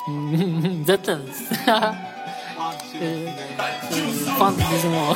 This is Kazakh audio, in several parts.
Жатамыз. Фант дейсің ғой.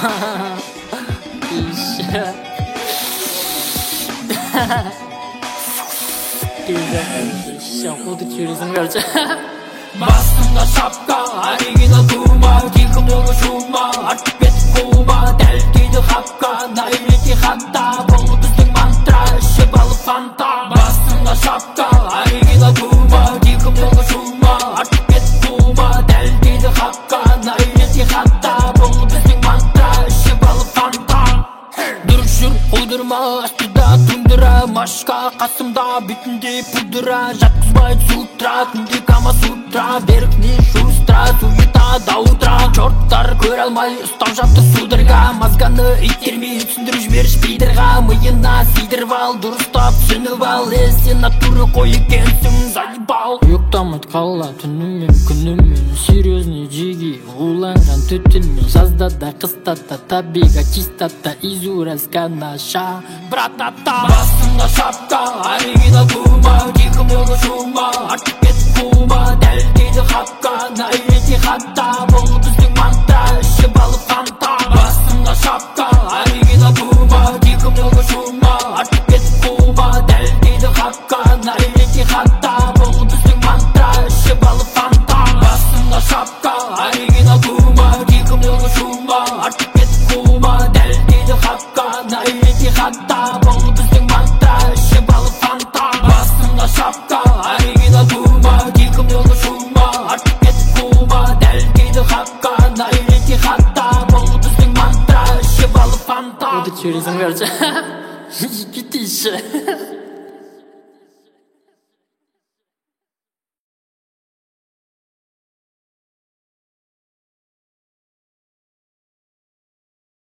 Ходы жүресің короче. Басымда шапка, оригинал тума, тихо много шума, артып кетіп қума, дәл кейді хапка, на үйрети хатта, бұл біздің мантра, ішіп алып фанта. Басымда шапка, оригинал тума, тихо много шума, артып кетіп қума, дәл кейді хапка, на үйрети хатта, бұл біздің мантра, ішіп алып фанта. Дұрыс жүр, қойдырма, астыда тундыра, машка қасымда, бетінде пудыра, жатқызбайды сутра, күнде кама сутра, берікне шустра, суета даутра. Чорттар көр алмай, ұстап жапты судырға, мазганы итермей, түсіндіріп жіберіш пейдерға, миына сидіріп ал, дұрыстап түсініп ал, сен натуры қой екенсің, заебал. Ұйықтамайды қала түнімен күнімен, серьезный жиги уланған түтінмен, жазда да қыста да табиға чистата, изуразка наша братата. Басымда шапка, оригинал тума, тихо много шума, артып кетіп қума, дәл кейді хапка, на үйрети хатта, бұл біздің мантра, ішіп алып фанта. Басымда шапка, оригинал тума, тихо много шума, артып кетіп қума, дәл кейді хапка, на үйрети хатта, бұл біздің мантра, ішіп алып фанта. Басымда шапка, оригинал тума, тихо много шума, артып кетіп қума, дәл кейді хапка, на үйрети хатта, бұл біздің мантра, ішіп алып фанта. Басымда шапка, оригинал тума, тихо много шума, артып кетіп қума, дәл кейді хапка, на үйрети хатта, бұл біздің мантра, ішіп алып фанта. Ходы жүресің короче. Кетейші.